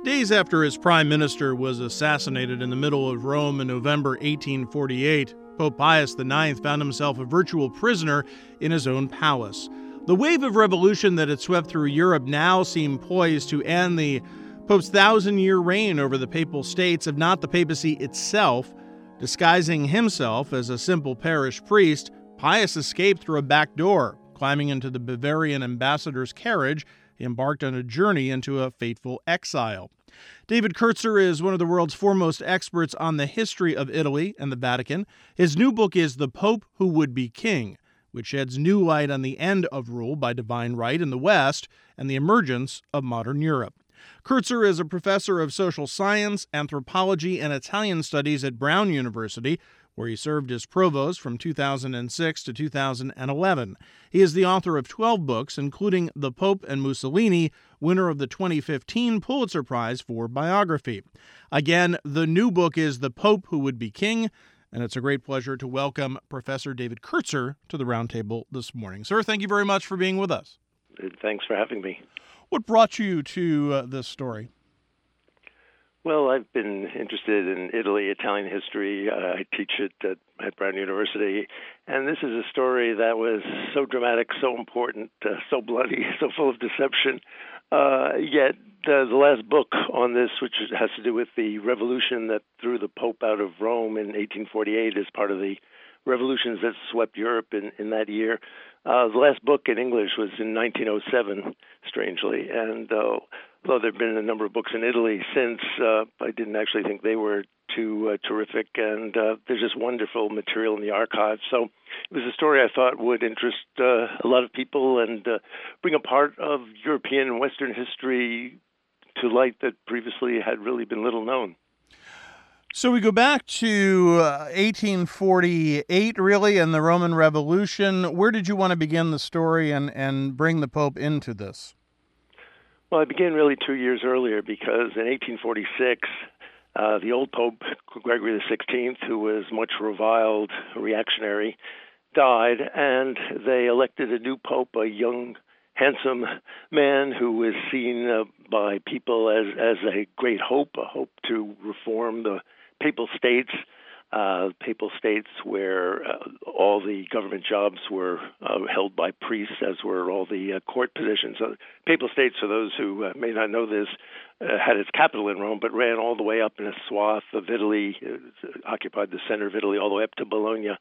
Days after his prime minister was assassinated in the middle of Rome in November 1848, Pope Pius IX found himself a virtual prisoner in his own palace. The wave of revolution that had swept through Europe now seemed poised to end the Pope's 1,000-year reign over the Papal States, if not the papacy itself. Disguising himself as a simple parish priest, Pius escaped through a back door. Climbing into the Bavarian ambassador's carriage, he embarked on a journey into a fateful exile. David Kurtzer is one of the world's foremost experts on the history of Italy and the Vatican. His new book is The Pope Who Would Be King, which sheds new light on the end of rule by divine right in the West and the emergence of modern Europe. Kurtzer is a professor of social science, anthropology, and Italian studies at Brown University, where he served as provost from 2006 to 2011. He is the author of 12 books, including The Pope and Mussolini, winner of the 2015 Pulitzer Prize for biography. Again, the new book is The Pope Who Would Be King, and it's a great pleasure to welcome Professor David Kurtzer to the roundtable this morning. Sir, thank you very much for being with us. Thanks for having me. What brought you to this story? Well, I've been interested in Italy, Italian history. I teach it at Brown University. And this is a story that was so dramatic, so important, so bloody, so full of deception. Yet the last book on this, which has to do with the revolution that threw the Pope out of Rome in 1848 as part of the revolutions that swept Europe in that year. The last book in English was in 1907, strangely. And though there have been a number of books in Italy since, I didn't actually think they were too terrific. And there's just wonderful material in the archives. So it was a story I thought would interest a lot of people and bring a part of European and Western history to light that previously had really been little known. So we go back to 1848, really, and the Roman Revolution. Where did you want to begin the story and bring the Pope into this? Well, I began really 2 years earlier because in 1846, the old Pope, Gregory XVI, who was much reviled reactionary, died, and they elected a new pope, a young, handsome man who was seen by people as a great hope, a hope to reform the Papal States where all the government jobs were held by priests, as were all the court positions. Papal States, for those who may not know this, had its capital in Rome, but ran all the way up in a swath of Italy, occupied the center of Italy all the way up to Bologna.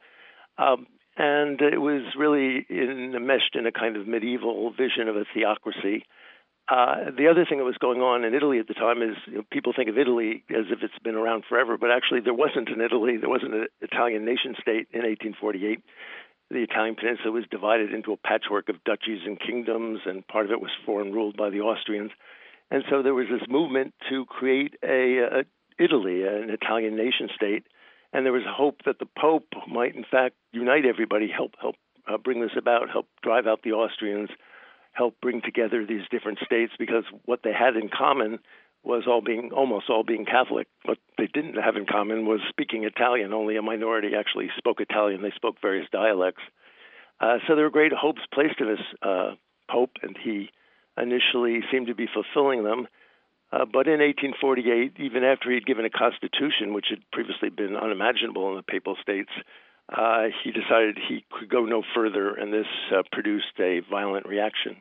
And it was really enmeshed in a kind of medieval vision of a theocracy. The other thing that was going on in Italy at the time is people think of Italy as if it's been around forever, but actually there wasn't an Italy, there wasn't an Italian nation state in 1848. The Italian peninsula was divided into a patchwork of duchies and kingdoms, and part of it was foreign ruled by the Austrians. And so there was this movement to create a Italy, an Italian nation state, and there was a hope that the Pope might in fact unite everybody, help bring this about, help drive out the Austrians, help bring together these different states, because what they had in common was almost all being Catholic. What they didn't have in common was speaking Italian. Only a minority actually spoke Italian. They spoke various dialects. So there were great hopes placed in this Pope, and he initially seemed to be fulfilling them. But in 1848, even after he'd given a constitution, which had previously been unimaginable in the Papal States, he decided he could go no further, and this produced a violent reaction.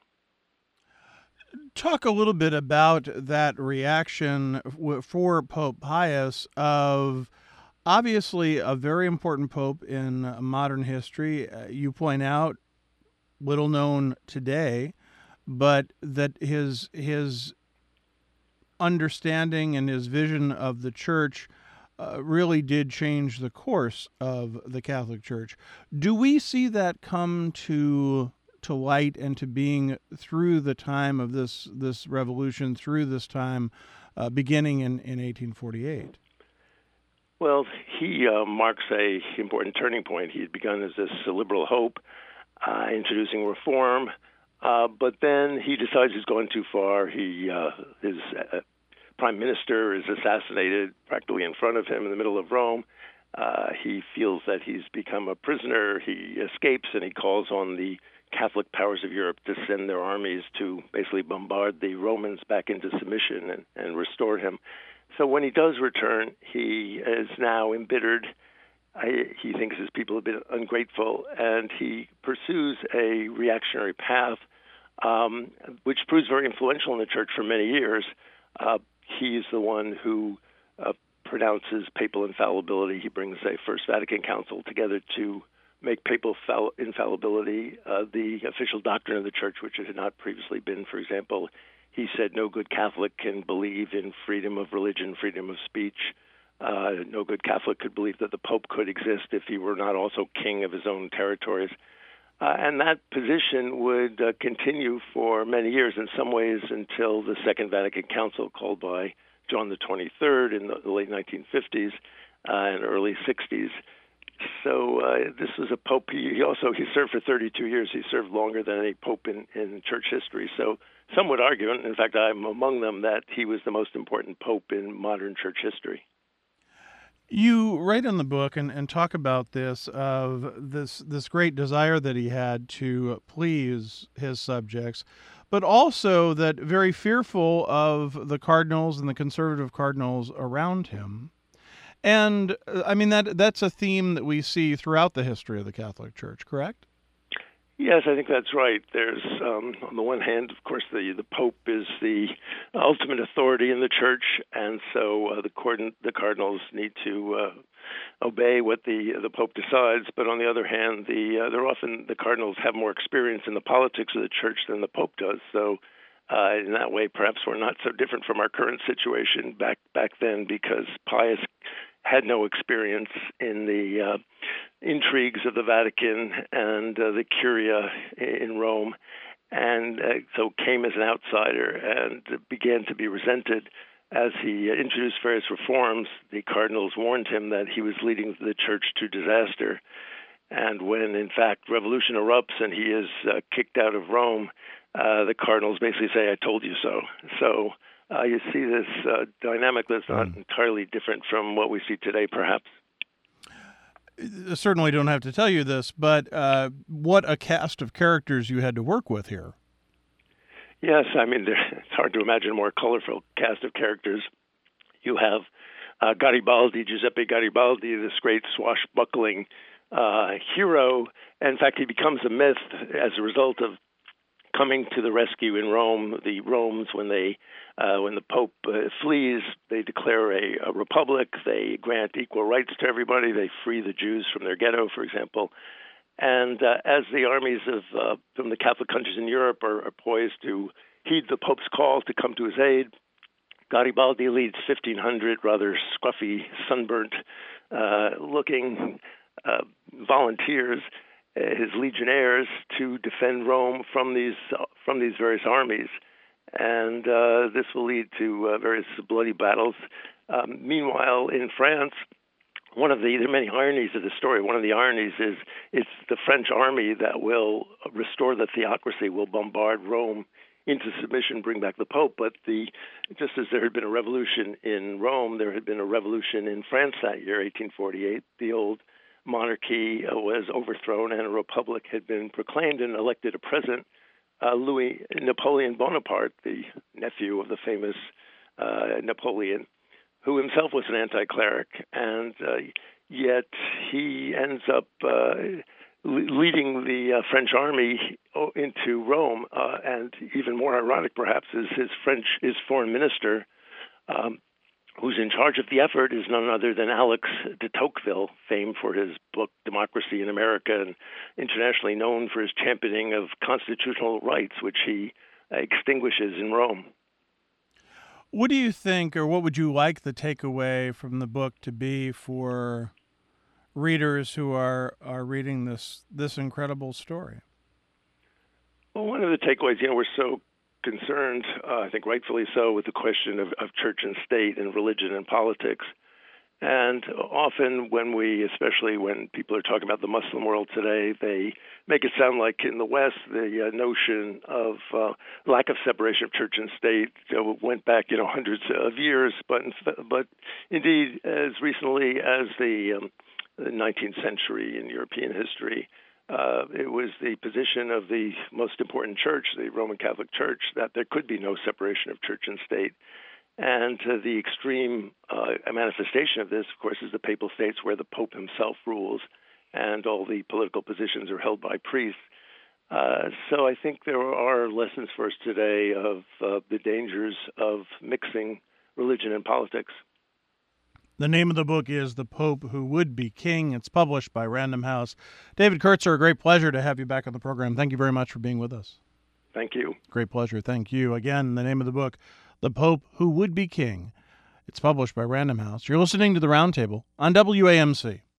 Talk a little bit about that reaction for Pope Pius of obviously a very important pope in modern history. You point out, little known today, but that his understanding and his vision of the church really did change the course of the Catholic Church. Do we see that come to light and to being through the time of this revolution, through this time beginning in 1848? Well, he marks a important turning point. He had begun as this liberal hope, introducing reform, but then he decides he's gone too far. His prime minister is assassinated practically in front of him in the middle of Rome. He feels that he's become a prisoner. He escapes, and he calls on the Catholic powers of Europe to send their armies to basically bombard the Romans back into submission and restore him. So when he does return, he is now embittered. He thinks his people have been ungrateful, and he pursues a reactionary path, which proves very influential in the church for many years. He's the one who pronounces papal infallibility. He brings a First Vatican Council together to make papal infallibility the official doctrine of the church, which it had not previously been. For example, he said no good Catholic can believe in freedom of religion, freedom of speech. No good Catholic could believe that the Pope could exist if he were not also king of his own territories. And that position would continue for many years, in some ways until the Second Vatican Council, called by John the 23rd in the late 1950s and early 60s. So this was a pope. He served for 32 years. He served longer than any pope in church history. So some would argue, and in fact I'm among them, that he was the most important pope in modern church history. You write in the book and talk about this, of this great desire that he had to please his subjects, but also that very fearful of the cardinals and the conservative cardinals around him. And I mean, that's a theme that we see throughout the history of the Catholic Church, correct? Yes, I think that's right. There's, on the one hand, of course, the Pope is the ultimate authority in the Church, and so the cardinals need to obey what the Pope decides. But on the other hand, the cardinals have more experience in the politics of the Church than the Pope does. So in that way, perhaps we're not so different from our current situation back then, because Pius had no experience in the intrigues of the Vatican and the Curia in Rome, and so came as an outsider and began to be resented. As he introduced various reforms, the cardinals warned him that he was leading the church to disaster. And when, in fact, revolution erupts and he is kicked out of Rome, the cardinals basically say, "I told you so." So you see this dynamic that's not entirely different from what we see today, perhaps. I certainly don't have to tell you this, but what a cast of characters you had to work with here. Yes, I mean, it's hard to imagine a more colorful cast of characters. You have Giuseppe Garibaldi, this great swashbuckling hero. In fact, he becomes a myth as a result of coming to the rescue in Rome. The Romans, when the Pope flees, they declare a republic. They grant equal rights to everybody. They free the Jews from their ghetto, for example. And as the armies from the Catholic countries in Europe are poised to heed the Pope's call to come to his aid, Garibaldi leads 1,500 rather scruffy, sunburnt-looking volunteers, his legionnaires, to defend Rome from these various armies, and this will lead to various bloody battles. Meanwhile, in France, there are many ironies of the story. One of the ironies is it's the French army that will restore the theocracy, will bombard Rome into submission, bring back the Pope. But just as there had been a revolution in Rome, there had been a revolution in France that year, 1848. The old monarchy was overthrown and a republic had been proclaimed, and elected a president, Louis Napoleon Bonaparte, the nephew of the famous Napoleon, who himself was an anti-cleric, and yet he ends up leading the French army into Rome. And even more ironic, perhaps, is his foreign minister, who's in charge of the effort, is none other than Alex de Tocqueville, famed for his book Democracy in America and internationally known for his championing of constitutional rights, which he extinguishes in Rome. What do you think, or what would you like the takeaway from the book to be for readers who are reading this incredible story? Well, one of the takeaways, we're so concerned, I think rightfully so, with the question of church and state and religion and politics. And often especially when people are talking about the Muslim world today, they make it sound like in the West, the notion of lack of separation of church and state went back, hundreds of years. But indeed, as recently as the 19th century in European history, it was the position of the most important church, the Roman Catholic Church, that there could be no separation of church and state. And the extreme manifestation of this, of course, is the Papal States, where the Pope himself rules, and all the political positions are held by priests. So I think there are lessons for us today of the dangers of mixing religion and politics. The name of the book is The Pope Who Would Be King. It's published by Random House. David Kurtzer, a great pleasure to have you back on the program. Thank you very much for being with us. Thank you. Great pleasure. Thank you. Again, the name of the book, The Pope Who Would Be King. It's published by Random House. You're listening to The Roundtable on WAMC.